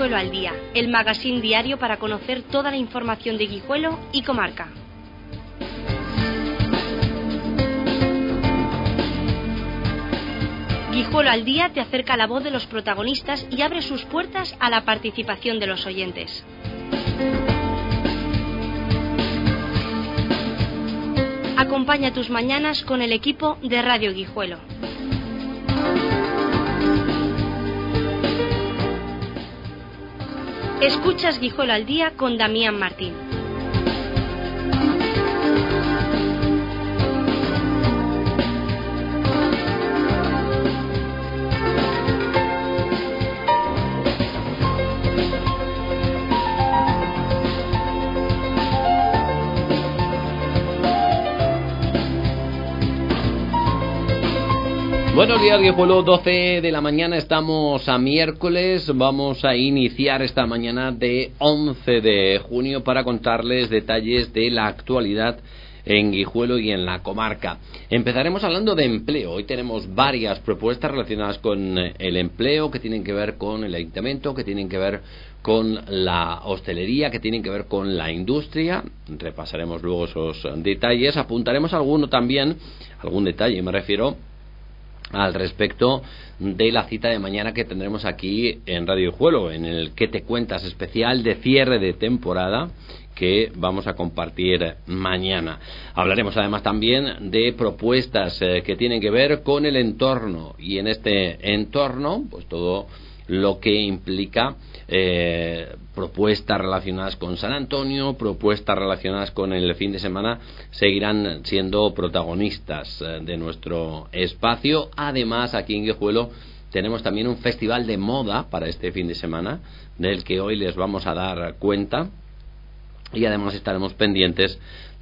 Guijuelo al Día, el magazín diario para conocer toda la información de Guijuelo y comarca. Guijuelo al Día te acerca la voz de los protagonistas y abre sus puertas a la participación de los oyentes. Acompaña tus mañanas con el equipo de Radio Guijuelo. Escuchas Guijuelo al Día con Damián Martín. Buenos días, Guijuelo, 12 de la mañana, estamos a miércoles, vamos a iniciar esta mañana de 11 de junio para contarles detalles de la actualidad en Guijuelo y en la comarca. Empezaremos hablando de empleo. Hoy tenemos varias propuestas relacionadas con el empleo, que tienen que ver con el ayuntamiento, que tienen que ver con la hostelería, que tienen que ver con la industria. Repasaremos luego esos detalles, apuntaremos algún detalle, me refiero al respecto de la cita de mañana que tendremos aquí en Radio Guijuelo, en el ¿Qué te cuentas? Especial de cierre de temporada que vamos a compartir mañana. Hablaremos además también de propuestas que tienen que ver con el entorno, y en este entorno pues todo lo que implica propuestas relacionadas con San Antonio, propuestas relacionadas con el fin de semana, seguirán siendo protagonistas de nuestro espacio. Además, aquí en Guijuelo tenemos también un festival de moda para este fin de semana, del que hoy les vamos a dar cuenta, y además estaremos pendientes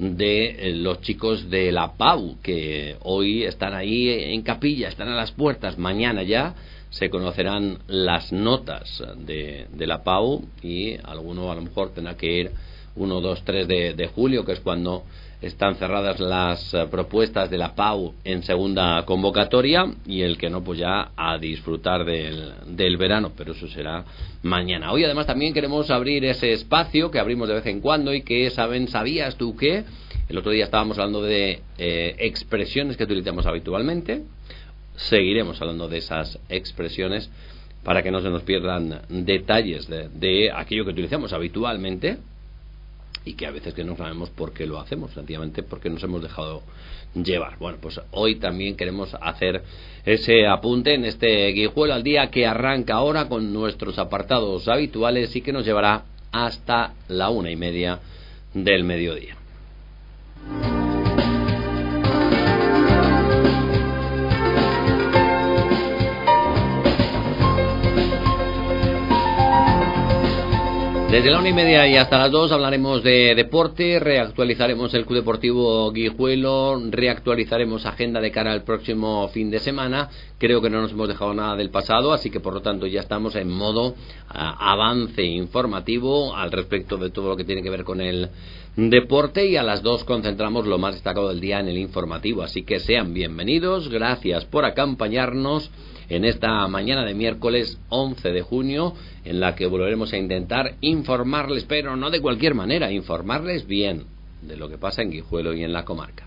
de los chicos de la PAU, que hoy están ahí en capilla, están a las puertas. Mañana ya se conocerán las notas de la PAU, y alguno a lo mejor tendrá que ir 1, 2, 3 de julio, que es cuando están cerradas las propuestas de la PAU en segunda convocatoria, y el que no, pues ya a disfrutar del verano, pero eso será mañana. Hoy además también queremos abrir ese espacio que abrimos de vez en cuando y que ¿sabías tú qué? El otro día estábamos hablando de expresiones que utilizamos habitualmente. Seguiremos hablando de esas expresiones para que no se nos pierdan detalles de aquello que utilizamos habitualmente, y que a veces que no sabemos por qué lo hacemos, sencillamente porque nos hemos dejado llevar. Bueno, pues hoy también queremos hacer ese apunte en este Guijuelo al Día, que arranca ahora con nuestros apartados habituales y que nos llevará hasta la 1:30 del mediodía. Desde la 1:30 y hasta las 2 hablaremos de deporte, reactualizaremos el Club Deportivo Guijuelo, reactualizaremos agenda de cara al próximo fin de semana. Creo que no nos hemos dejado nada del pasado, así que por lo tanto ya estamos en modo avance informativo al respecto de todo lo que tiene que ver con el deporte, y a las 2 concentramos lo más destacado del día en el informativo. Así que sean bienvenidos, gracias por acompañarnos en esta mañana de miércoles 11 de junio, en la que volveremos a intentar informarles, pero no de cualquier manera, informarles bien de lo que pasa en Guijuelo y en la comarca.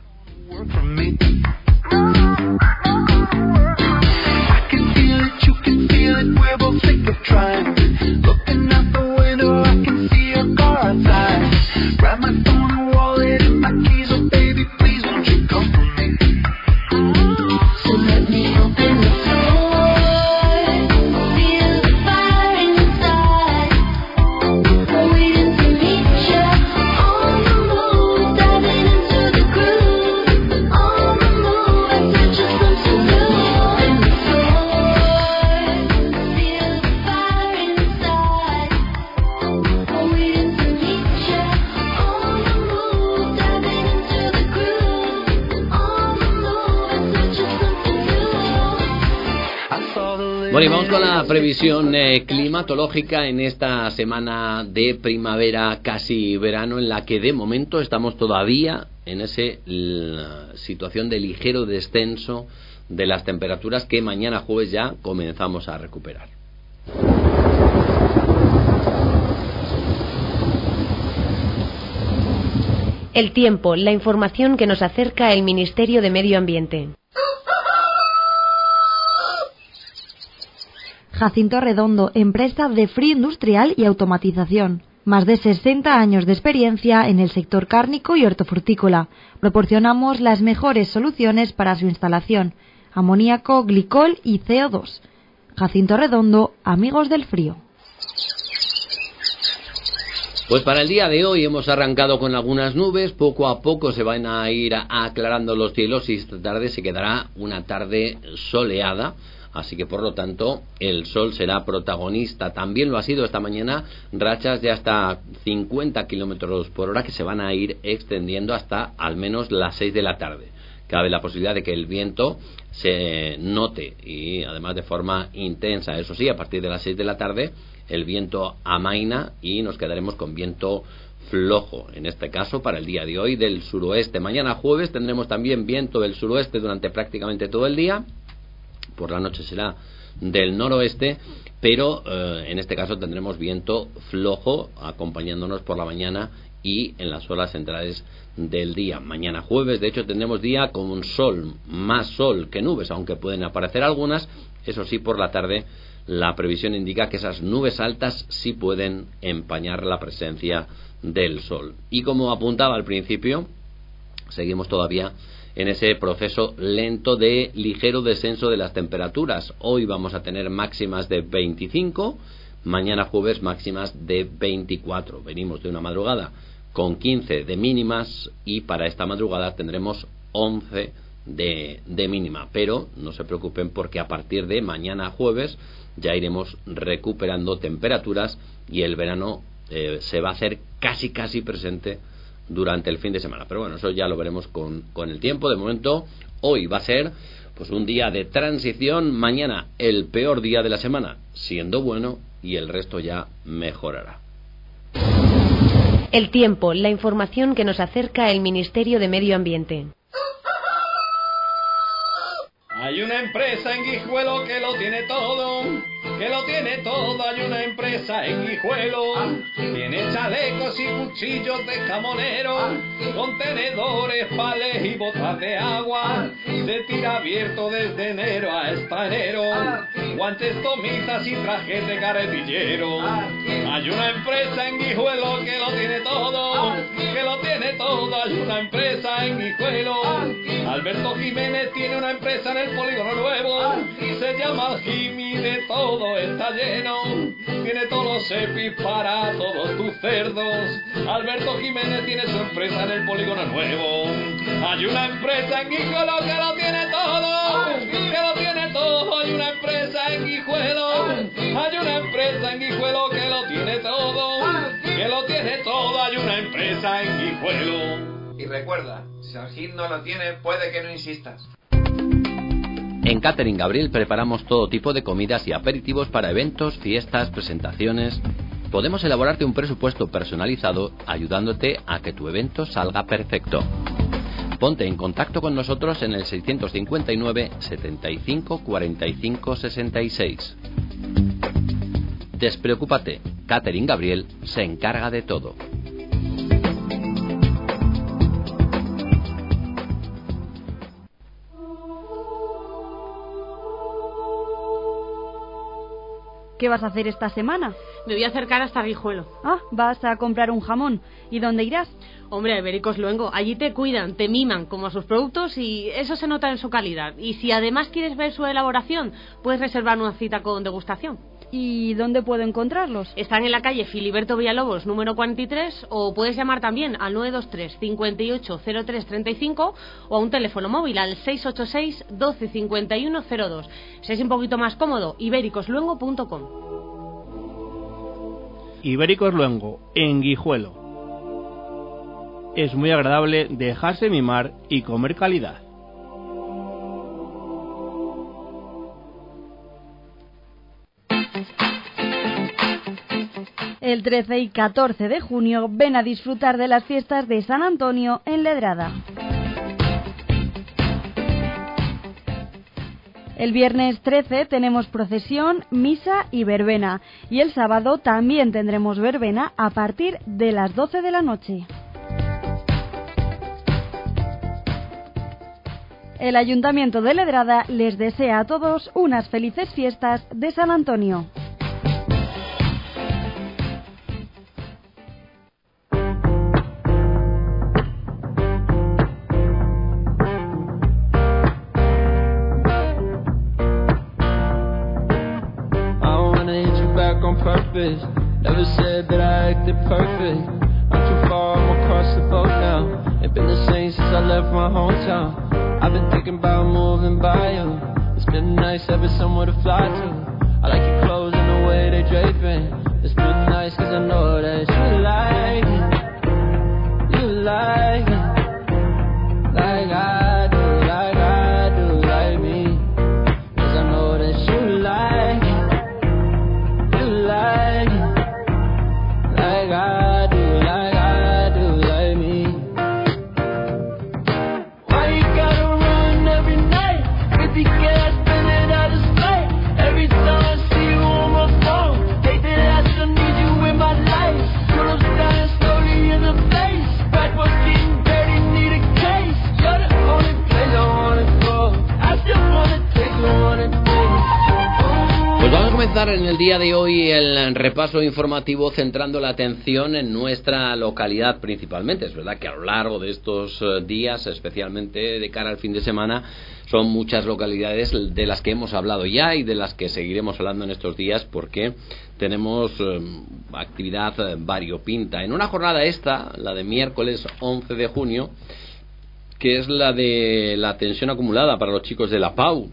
Bueno, y vamos con la previsión climatológica en esta semana de primavera, casi verano, en la que de momento estamos todavía en esa situación de ligero descenso de las temperaturas, que mañana jueves ya comenzamos a recuperar. El tiempo, la información que nos acerca el Ministerio de Medio Ambiente. Jacinto Redondo, empresa de frío industrial y automatización. Más de 60 años de experiencia en el sector cárnico y hortofrutícola. Proporcionamos las mejores soluciones para su instalación: amoníaco, glicol y CO2. Jacinto Redondo, amigos del frío. Pues para el día de hoy hemos arrancado con algunas nubes, poco a poco se van a ir aclarando los cielos y esta tarde se quedará una tarde soleada, así que por lo tanto el sol será protagonista. También lo ha sido esta mañana, rachas de hasta 50 kilómetros por hora que se van a ir extendiendo hasta al menos las 6 de la tarde. Cabe la posibilidad de que el viento se note y además de forma intensa. Eso sí, a partir de las 6 de la tarde el viento amaina y nos quedaremos con viento flojo, en este caso para el día de hoy del suroeste. Mañana jueves tendremos también viento del suroeste durante prácticamente todo el día. Por la noche será del noroeste, pero en este caso tendremos viento flojo acompañándonos por la mañana y en las horas centrales del día. Mañana jueves, de hecho, tendremos día con un sol, más sol que nubes, aunque pueden aparecer algunas. Eso sí, por la tarde la previsión indica que esas nubes altas sí pueden empañar la presencia del sol. Y como apuntaba al principio, seguimos todavía en ese proceso lento de ligero descenso de las temperaturas. Hoy vamos a tener máximas de 25, mañana jueves máximas de 24. Venimos de una madrugada con 15 de mínimas y para esta madrugada tendremos 11 de mínima. Pero no se preocupen porque a partir de mañana jueves ya iremos recuperando temperaturas y el verano se va a hacer casi presente durante el fin de semana. Pero bueno, eso ya lo veremos con el tiempo. De momento, hoy va a ser pues un día de transición, mañana el peor día de la semana, siendo bueno, y el resto ya mejorará. El tiempo, la información que nos acerca el Ministerio de Medio Ambiente. Hay una empresa en Guijuelo que lo tiene todo, hay una empresa en Guijuelo. Tiene chalecos y cuchillos de camonero, contenedores, palés y botas de agua. Se tira abierto desde enero hasta enero, guantes, tomisas y trajes de carretillero. Hay una empresa en Guijuelo que lo tiene todo, hay una empresa en Guijuelo. Alberto Jiménez tiene una empresa en el Polígono Nuevo, se llama Jimmy, de todo está lleno, tiene todos los EPIs para todos tus cerdos. Alberto Jiménez tiene su empresa en el Polígono Nuevo. Hay una empresa en Guijuelo que lo tiene todo, hay una empresa en Guijuelo, hay una empresa en Guijuelo que lo tiene todo, hay una empresa en Guijuelo. Y recuerda, si el hit no lo tiene, puede que no insistas. En Catering Gabriel preparamos todo tipo de comidas y aperitivos para eventos, fiestas, presentaciones. Podemos elaborarte un presupuesto personalizado ayudándote a que tu evento salga perfecto. Ponte en contacto con nosotros en el 659 75 45 66. Despreocúpate, Catering Gabriel se encarga de todo. ¿Qué vas a hacer esta semana? Me voy a acercar hasta Guijuelo. Ah, vas a comprar un jamón. ¿Y dónde irás? Hombre, a Ibéricos Luengo. Allí te cuidan, te miman como a sus productos y eso se nota en su calidad. Y si además quieres ver su elaboración, puedes reservar una cita con degustación. ¿Y dónde puedo encontrarlos? Están en la calle Filiberto Villalobos, número 43, o puedes llamar también al 923 58 03 35 o a un teléfono móvil al 686 12 51 02. Si es un poquito más cómodo, ibéricosluengo.com. Ibéricos Luengo, en Guijuelo. Es muy agradable dejarse mimar y comer calidad. El 13 y 14 de junio ven a disfrutar de las fiestas de San Antonio en Ledrada. El viernes 13 tenemos procesión, misa y verbena. Y el sábado también tendremos verbena a partir de las 12 de la noche. El Ayuntamiento de Ledrada les desea a todos unas felices fiestas de San Antonio. Never said that I acted perfect. I'm too far, I'm across the boat now. Ain't been the same since I left my hometown. I've been thinking about moving by you. It's been nice having somewhere to fly to. I like your clothes and the way they draping. It's been nice cause I know that you like it. You like it. Like I do, like I do, like me. Cause I know that you like it. You like it. Like I do, like me. Why you gotta run every night? If you can't spend it out of sight. Every time I see you on my phone, take the last I need you in my life. Girl, I'm dying slowly in the face. Back was getting dirty, need a case. You're the only place I wanna go. I still wanna take you on a date. Pues vamos a comenzar en el día de hoy el repaso informativo centrando la atención en nuestra localidad principalmente. Es verdad que a lo largo de estos días, especialmente de cara al fin de semana, son muchas localidades de las que hemos hablado ya y de las que seguiremos hablando en estos días porque tenemos actividad variopinta. En una jornada esta, la de miércoles 11 de junio, que es la de la tensión acumulada para los chicos de la PAU.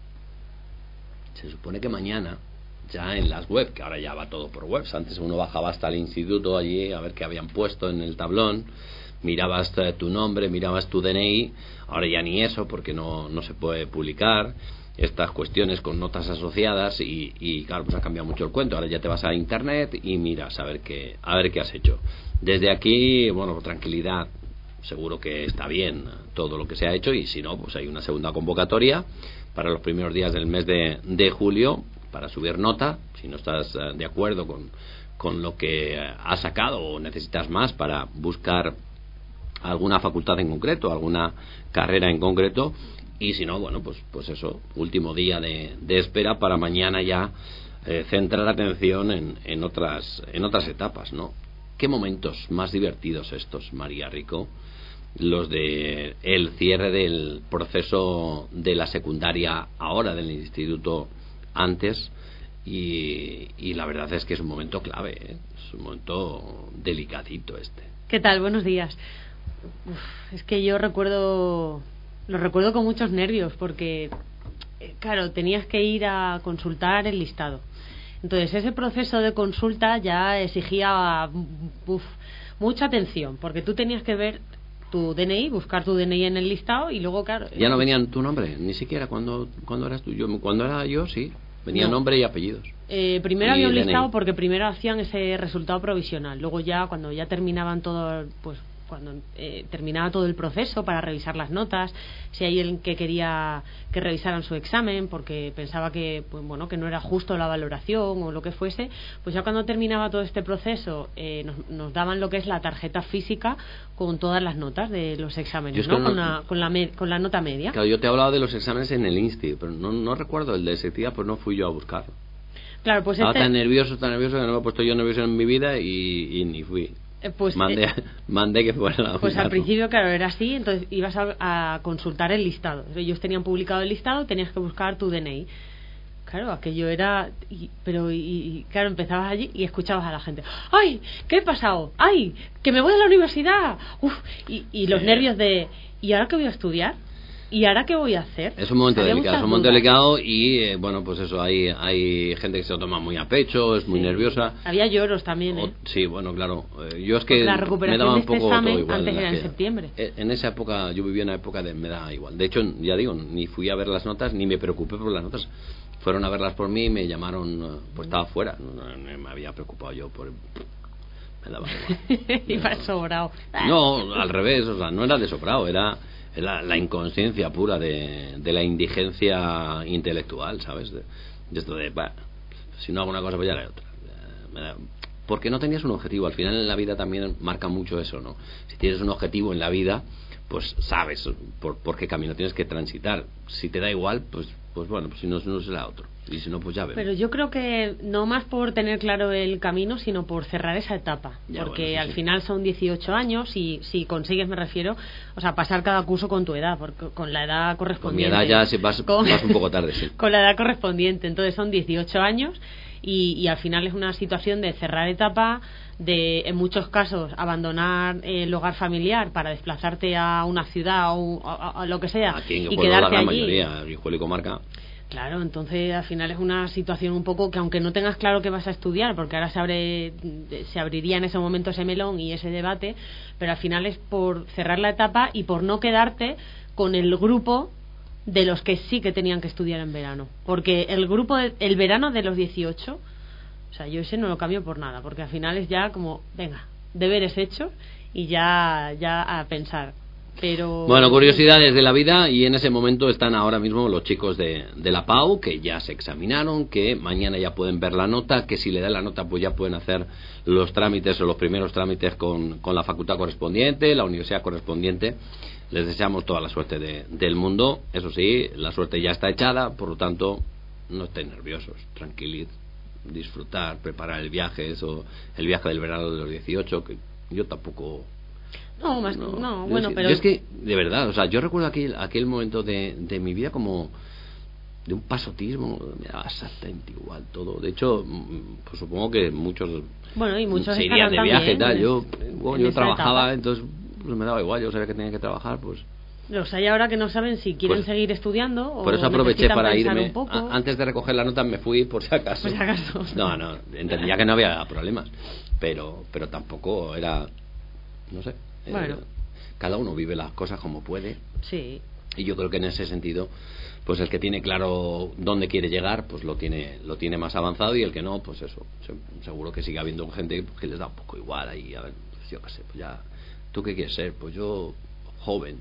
Se supone que mañana, ya en las webs, que ahora ya va todo por webs, antes uno bajaba hasta el instituto allí a ver qué habían puesto en el tablón, mirabas tu nombre, mirabas tu DNI, ahora ya ni eso porque no se puede publicar estas cuestiones con notas asociadas y claro, pues ha cambiado mucho el cuento. Ahora ya te vas a internet y miras a ver qué has hecho. Desde aquí, bueno, tranquilidad, seguro que está bien todo lo que se ha hecho y si no, pues hay una segunda convocatoria para los primeros días del mes de julio para subir nota, si no estás de acuerdo con lo que has sacado o necesitas más para buscar alguna facultad en concreto, alguna carrera en concreto, y si no, bueno, pues eso, último día de espera para mañana ya centrar atención en otras etapas, ¿no? ¿Qué momentos más divertidos estos, María Rico? Los de el cierre del proceso de la secundaria ahora, del instituto antes, y la verdad es que es un momento clave, ¿eh? Es un momento delicadito este. ¿Qué tal? Buenos días. Es que yo lo recuerdo con muchos nervios porque claro, tenías que ir a consultar el listado. Entonces ese proceso de consulta ya exigía mucha atención porque tú tenías que ver tu DNI, buscar tu DNI en el listado y luego, claro... Ya no venían tu nombre, ni siquiera cuando eras tú. Cuando era yo, sí, venía nombre y apellidos. Primero había un listado porque primero hacían ese resultado provisional. Luego ya, cuando ya terminaban todo, pues cuando terminaba todo el proceso para revisar las notas, si hay alguien que quería que revisaran su examen porque pensaba que pues bueno, que no era justo la valoración o lo que fuese, pues ya cuando terminaba todo este proceso nos daban lo que es la tarjeta física con todas las notas de los exámenes, ¿no? Con la nota media. Claro, yo te he hablado de los exámenes en el INSTI, pero no recuerdo el de selectividad, pues no fui yo a buscarlo. Claro, pues estaba tan nervioso que no me he puesto yo nervioso en mi vida y ni fui. Pues mandé que fuera pues al principio, claro, era así. Entonces ibas a consultar el listado. Ellos tenían publicado el listado, tenías que buscar tu DNI. Claro, aquello era... Pero claro, empezabas allí y escuchabas a la gente: ¡ay! ¿Qué he pasado? ¡Ay! ¡Que me voy a la universidad! ¡Uf! Y los nervios de... ¿y ahora qué voy a estudiar? ¿Y ahora qué voy a hacer? Es un momento delicado, y bueno, pues eso, hay gente que se lo toma muy a pecho, es muy nerviosa. Había lloros también, ¿eh? Sí, bueno, claro. Yo es que la recuperación me daba un de este poco examen todo igual. Antes era en septiembre. En esa época, yo vivía en una época de me da igual. De hecho, ya digo, ni fui a ver las notas, ni me preocupé por las notas. Fueron a verlas por mí, me llamaron, pues estaba fuera. No me había preocupado yo por... Me daba igual. Iba sobrado. No, al revés, o sea, no era de sobrado, era la inconsciencia pura de la indigencia intelectual, ¿sabes? De esto de, si no hago una cosa, pues ya haré otra. Porque no tenías un objetivo. Al final en la vida también marca mucho eso, ¿no? Si tienes un objetivo en la vida, pues sabes por qué camino tienes que transitar. Si te da igual, pues bueno, pues si no será otro. Y si no, pues ya vemos. Pero yo creo que no más por tener claro el camino, sino por cerrar esa etapa. Ya, porque bueno, sí, al final son 18 años y si consigues, me refiero, o sea, pasar cada curso con tu edad, porque con la edad correspondiente. Con mi edad ya si vas un poco tarde, sí. Con la edad correspondiente. Entonces son 18 años y al final es una situación de cerrar etapa, de en muchos casos abandonar el hogar familiar para desplazarte a una ciudad o a lo que sea. Aquí en y Guijuelo quedarte la gran allí. mayoría, Guijuelo y comarca. Claro, entonces al final es una situación un poco que, aunque no tengas claro qué vas a estudiar, porque ahora se abriría en ese momento ese melón y ese debate, pero al final es por cerrar la etapa y por no quedarte con el grupo de los que sí que tenían que estudiar en verano. Porque el verano de los 18, o sea, yo ese no lo cambio por nada, porque al final es ya como, venga, deberes hechos y ya a pensar. Pero bueno, curiosidades de la vida, y en ese momento están ahora mismo los chicos de la PAU, que ya se examinaron, que mañana ya pueden ver la nota, que si le dan la nota pues ya pueden hacer los trámites o los primeros trámites con la facultad correspondiente, la universidad correspondiente. Les deseamos toda la suerte del mundo. Eso sí, la suerte ya está echada, por lo tanto no estén nerviosos, tranquilid, disfrutar, preparar el viaje, el viaje del verano de los 18, que yo tampoco... No, bueno, yo pero... es que, de verdad, o sea, yo recuerdo aquel momento de mi vida como de un pasotismo, me daba exactamente igual todo. De hecho, pues supongo que muchos se irían de viaje y tal. Yo trabajaba, etapa. Entonces pues me daba igual, yo sabía que tenía que trabajar, pues... Los hay ahora que no saben si quieren seguir estudiando o por eso aproveché para irme. Un poco. Antes de recoger la nota me fui por si acaso. Por si acaso. No, entendía que no había problemas, pero tampoco era, no sé. Bueno. Cada uno vive las cosas como puede. Sí. Y yo creo que en ese sentido, pues el que tiene claro dónde quiere llegar, pues lo tiene más avanzado, y el que no, pues eso, seguro que sigue habiendo gente que les da un poco igual ahí, a ver, pues yo qué sé, pues ya, ¿tú qué quieres ser? Pues yo, joven,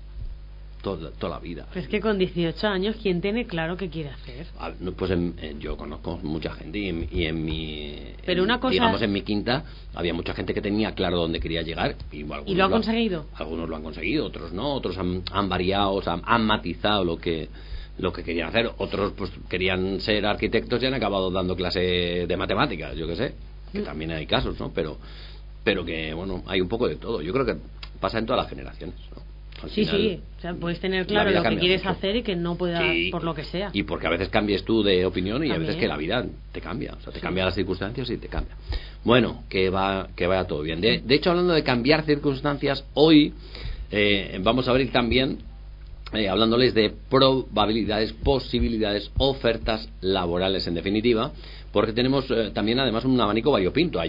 toda la vida. Pues es que con 18 años, ¿quién tiene claro qué quiere hacer? Pues yo conozco mucha gente y en mi... Pero una cosa... Digamos, en mi quinta había mucha gente que tenía claro dónde quería llegar. ¿Y lo ha conseguido? Algunos lo han conseguido, otros no. Otros han variado, han matizado lo que querían hacer. Otros pues querían ser arquitectos y han acabado dando clase de matemáticas, yo qué sé. Que también hay casos, ¿no? Pero que, bueno, hay un poco de todo. Yo creo que pasa en todas las generaciones, ¿no? Sí, o sea, puedes tener claro lo que quieres hacer y que no puedas, por lo que sea. Y porque a veces cambies tú de opinión y a veces que la vida te cambia, o sea, te cambia las circunstancias y te cambia. Bueno, que vaya todo bien. De hecho, hablando de cambiar circunstancias, hoy vamos a abrir también hablándoles de probabilidades, posibilidades, ofertas laborales en definitiva, porque tenemos también además un abanico variopinto.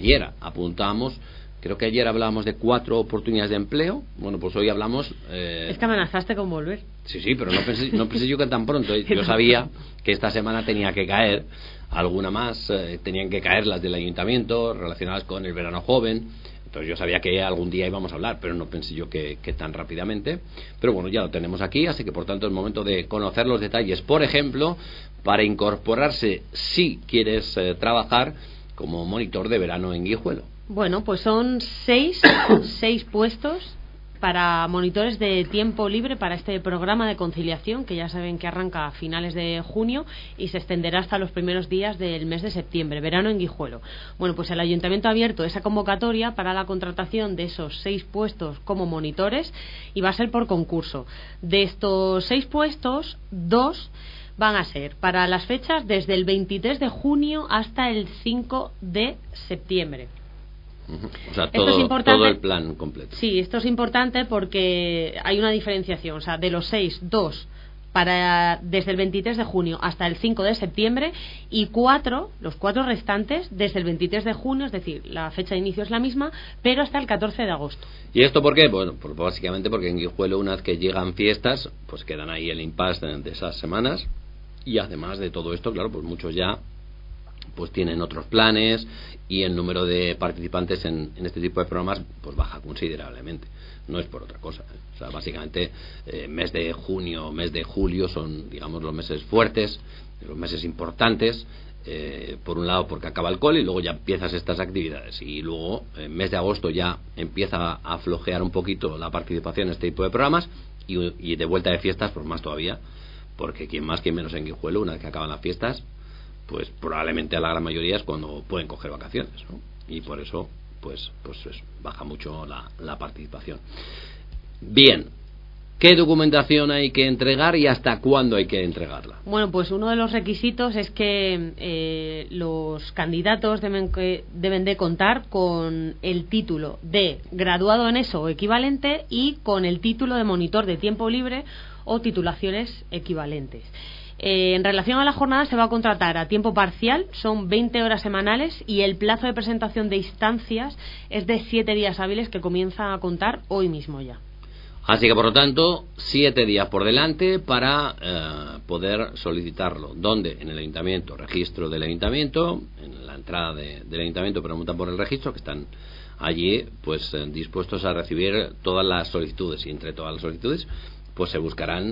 Creo que ayer hablábamos de 4 oportunidades de empleo. Bueno, pues hoy hablamos... Es que amenazaste con volver. Sí, pero no pensé yo que tan pronto. Yo sabía que esta semana tenía que caer alguna más. Tenían que caer las del ayuntamiento relacionadas con el verano joven. Entonces yo sabía que algún día íbamos a hablar, pero no pensé yo que tan rápidamente. Pero bueno, ya lo tenemos aquí, así que por tanto es momento de conocer los detalles. Por ejemplo, para incorporarse, si quieres trabajar como monitor de verano en Guijuelo. Bueno, pues son 6 puestos para monitores de tiempo libre para este programa de conciliación, que ya saben que arranca a finales de junio y se extenderá hasta los primeros días del mes de septiembre, verano en Guijuelo. Bueno, pues el ayuntamiento ha abierto esa convocatoria para la contratación de esos 6 puestos como monitores y va a ser por concurso. De estos 6 puestos, 2 van a ser para las fechas desde el 23 de junio hasta el 5 de septiembre. O sea, todo el plan completo. Sí, esto es importante porque hay una diferenciación. O sea, de los 6, 2 desde el 23 de junio hasta el 5 de septiembre y 4, los 4 restantes desde el 23 de junio, es decir, la fecha de inicio es la misma, pero hasta el 14 de agosto. ¿Y esto por qué? Bueno, pues básicamente porque en Guijuelo, una vez que llegan fiestas, pues quedan ahí el impasse de esas semanas, y además de todo esto, claro, pues muchos ya pues tienen otros planes y el número de participantes en este tipo de programas pues baja considerablemente. No es por otra cosa, ¿eh? O sea, básicamente mes de junio, mes de julio son, digamos, los meses fuertes, los meses importantes, por un lado porque acaba el cole y luego ya empiezas estas actividades, y luego en mes de agosto ya empieza a flojear un poquito la participación en este tipo de programas, y de vuelta de fiestas pues más todavía, porque quien más quien menos en Guijuelo, una vez que acaban las fiestas, pues probablemente a la gran mayoría es cuando pueden coger vacaciones, ¿no? Y por eso pues baja mucho la participación. Bien, ¿qué documentación hay que entregar y hasta cuándo hay que entregarla? Bueno, pues uno de los requisitos es que los candidatos deben de contar con el título de graduado en ESO o equivalente y con el título de monitor de tiempo libre o titulaciones equivalentes. En relación a la jornada, se va a contratar a tiempo parcial, son 20 horas semanales, y el plazo de presentación de instancias es de 7 días hábiles, que comienza a contar hoy mismo ya. Así que, por lo tanto, 7 días por delante para poder solicitarlo. ¿Dónde? En el ayuntamiento, registro del ayuntamiento, en la entrada del ayuntamiento preguntan por el registro, que están allí pues dispuestos a recibir todas las solicitudes, y entre todas las solicitudes pues se buscarán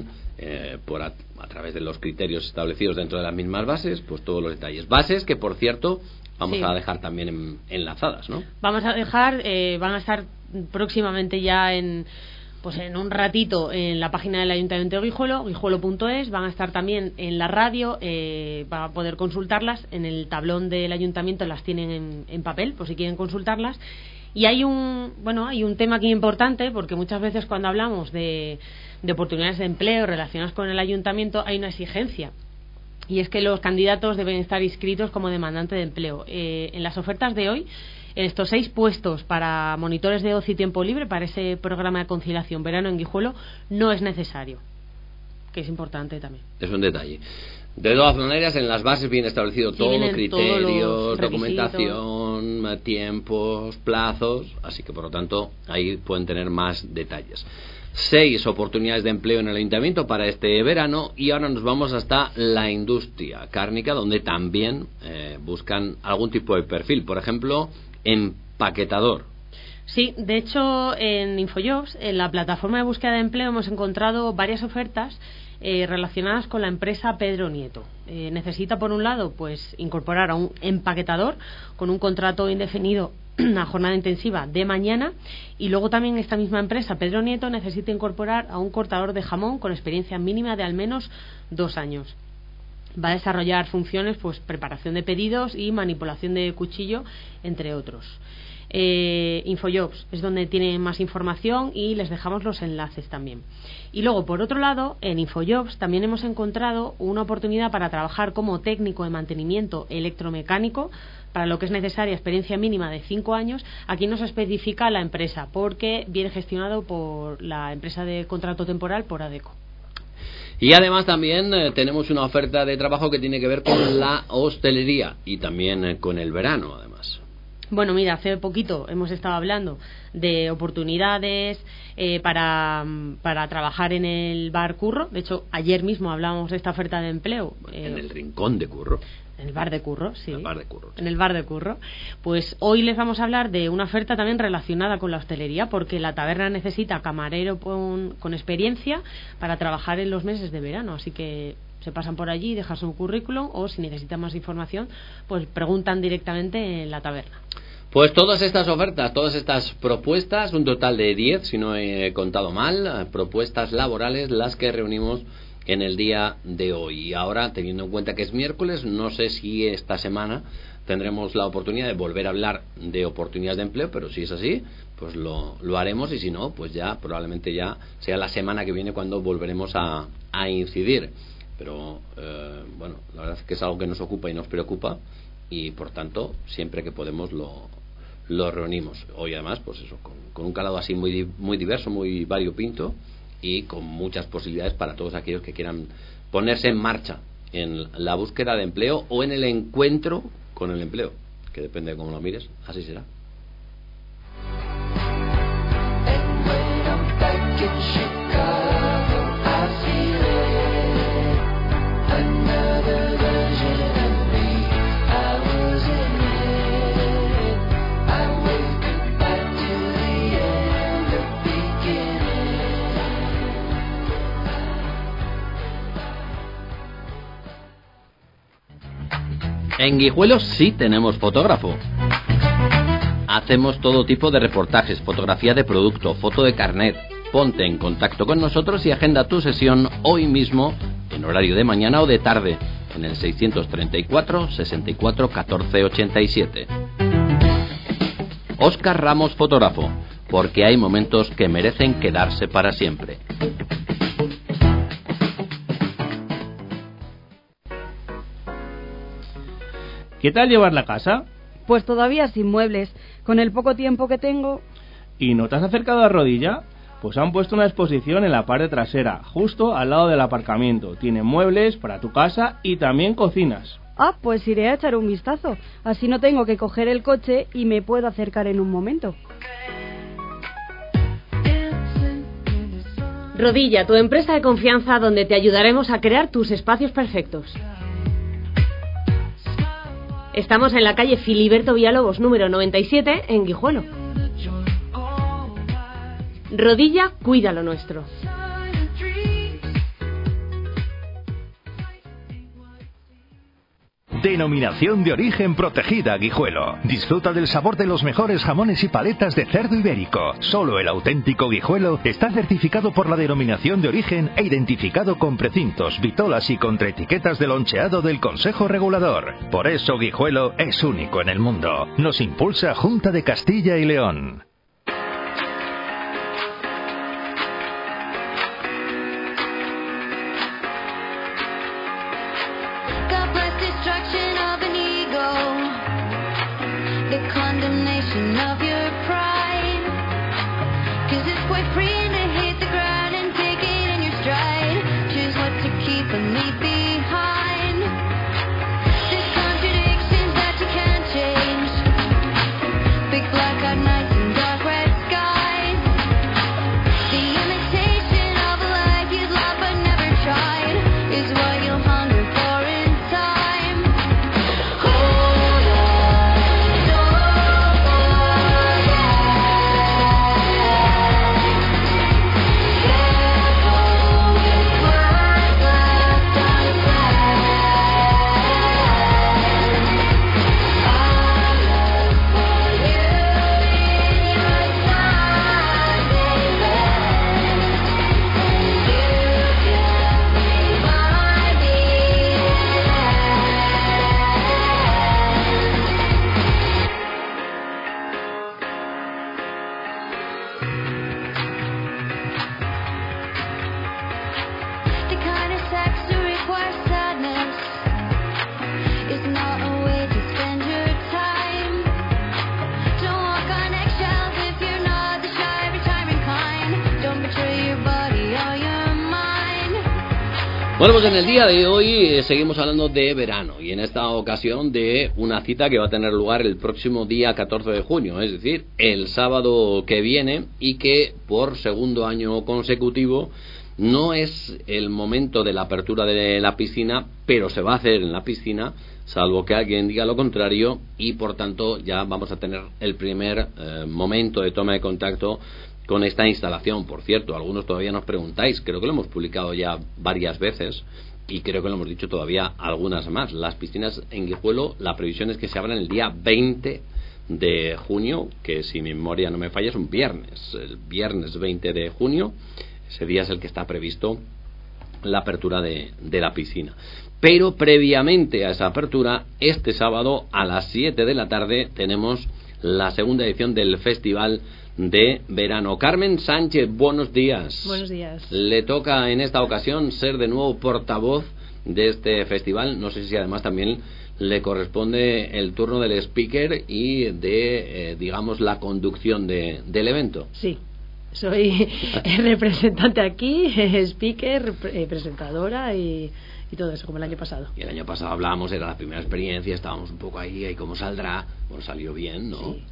a través de los criterios establecidos dentro de las mismas bases, pues todos los detalles. Bases que, por cierto, vamos a dejar también enlazadas, ¿no? Vamos a dejar, van a estar próximamente ya en un ratito en la página del Ayuntamiento de Guijuelo, guijuelo.es, van a estar también en la radio, van a poder consultarlas, en el tablón del Ayuntamiento las tienen en papel, por si quieren consultarlas. Y hay un tema aquí importante, porque muchas veces cuando hablamos de oportunidades de empleo relacionadas con el ayuntamiento hay una exigencia, y es que los candidatos deben estar inscritos como demandante de empleo. En las ofertas de hoy, en estos 6 puestos para monitores de ocio y tiempo libre, para ese programa de conciliación verano en Guijuelo, no es necesario, que es importante también. Es un detalle. De todas maneras, en las bases viene establecido todo, criterios, documentación, tiempos, plazos, así que por lo tanto ahí pueden tener más detalles. 6 oportunidades de empleo en el ayuntamiento para este verano, y ahora nos vamos hasta la industria cárnica, donde también buscan algún tipo de perfil, por ejemplo, empaquetador. Sí, de hecho en Infojobs, en la plataforma de búsqueda de empleo, hemos encontrado varias ofertas relacionadas con la empresa Pedro Nieto. Necesita, por un lado, pues incorporar a un empaquetador con un contrato indefinido a jornada intensiva de mañana, y luego también esta misma empresa Pedro Nieto necesita incorporar a un cortador de jamón con experiencia mínima de al menos 2 años. Va a desarrollar funciones, pues preparación de pedidos y manipulación de cuchillo, entre otros. Infojobs es donde tienen más información, y les dejamos los enlaces también. Y luego, por otro lado, en Infojobs también hemos encontrado una oportunidad para trabajar como técnico de mantenimiento electromecánico, para lo que es necesaria experiencia mínima de 5 años. Aquí no se especifica la empresa, porque viene gestionado por la empresa de contrato temporal, por ADECO. Y además también tenemos una oferta de trabajo que tiene que ver con la hostelería y también con el verano, además. Bueno, mira, hace poquito hemos estado hablando de oportunidades para trabajar en el bar Curro. De hecho, ayer mismo hablábamos de esta oferta de empleo. En el rincón de Curro. En el bar de Curro, sí. En el bar de Curro. En el bar de Curro. Pues hoy les vamos a hablar de una oferta también relacionada con la hostelería, porque la taberna necesita camarero con experiencia para trabajar en los meses de verano. Así que se pasan por allí, dejan su currículum, o si necesitan más información, pues preguntan directamente en la taberna. Pues todas estas ofertas, todas estas propuestas, un total de 10, si no he contado mal, propuestas laborales, las que reunimos en el día de hoy. Y ahora, teniendo en cuenta que es miércoles, no sé si esta semana tendremos la oportunidad de volver a hablar de oportunidades de empleo, pero si es así, pues lo haremos, y si no, pues ya probablemente ya sea la semana que viene cuando volveremos a incidir. Pero bueno, la verdad es que es algo que nos ocupa y nos preocupa, y por tanto siempre que podemos lo reunimos. Hoy además pues eso, con un calado así muy diverso, muy variopinto, y con muchas posibilidades para todos aquellos que quieran ponerse en marcha en la búsqueda de empleo o en el encuentro con el empleo, que depende de cómo lo mires, así será. En Guijuelo sí tenemos fotógrafo. Hacemos todo tipo de reportajes, fotografía de producto, foto de carnet. Ponte en contacto con nosotros y agenda tu sesión hoy mismo, en horario de mañana o de tarde, en el 634 64 14 87. Óscar Ramos Fotógrafo, porque hay momentos que merecen quedarse para siempre. ¿Qué tal llevar la casa? Pues todavía sin muebles. Con el poco tiempo que tengo... ¿Y no te has acercado a Rodilla? Pues han puesto una exposición en la parte trasera, justo al lado del aparcamiento. Tiene muebles para tu casa y también cocinas. Ah, pues iré a echar un vistazo. Así no tengo que coger el coche y me puedo acercar en un momento. Rodilla, tu empresa de confianza donde te ayudaremos a crear tus espacios perfectos. Estamos en la calle Filiberto Villalobos, número 97, en Guijuelo. Rodilla, cuida lo nuestro. Denominación de origen protegida Guijuelo. Disfruta del sabor de los mejores jamones y paletas de cerdo ibérico. Solo el auténtico Guijuelo está certificado por la denominación de origen e identificado con precintos, vitolas y contraetiquetas de loncheado del Consejo Regulador. Por eso Guijuelo es único en el mundo. Nos impulsa Junta de Castilla y León. Bueno, pues en el día de hoy seguimos hablando de verano y en esta ocasión de una cita que va a tener lugar el próximo día 14 de junio, es decir, el sábado que viene, y que por segundo año consecutivo no es el momento de la apertura de la piscina, pero se va a hacer en la piscina, salvo que alguien diga lo contrario, y por tanto ya vamos a tener el primer momento de toma de contacto con esta instalación. Por cierto, algunos todavía nos preguntáis, creo que lo hemos publicado ya varias veces y creo que lo hemos dicho todavía algunas más. Las piscinas en Guijuelo, la previsión es que se abran el día 20 de junio, que si mi memoria no me falla es un viernes, el viernes 20 de junio, ese día es el que está previsto la apertura de la piscina. Pero previamente a esa apertura, este sábado a las 7 de la tarde tenemos la segunda edición del Festival de Verano. Carmen Sánchez, buenos días. Buenos días. Le toca en esta ocasión ser de nuevo portavoz de este festival. No sé si además también le corresponde el turno del speaker y de, digamos, la conducción del evento. Sí, soy representante aquí, speaker, presentadora y todo eso, como el año pasado. Y el año pasado hablábamos, era la primera experiencia, estábamos un poco ahí cómo saldrá. Bueno, salió bien, ¿no? Sí.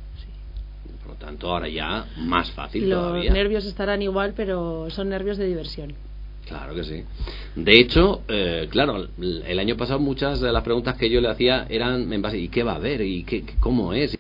Por lo tanto, ahora ya más fácil Los todavía. Los nervios estarán igual, pero son nervios de diversión. Claro que sí. De hecho, claro, el año pasado muchas de las preguntas que yo le hacía eran en base, ¿y qué va a haber? ¿Y cómo es?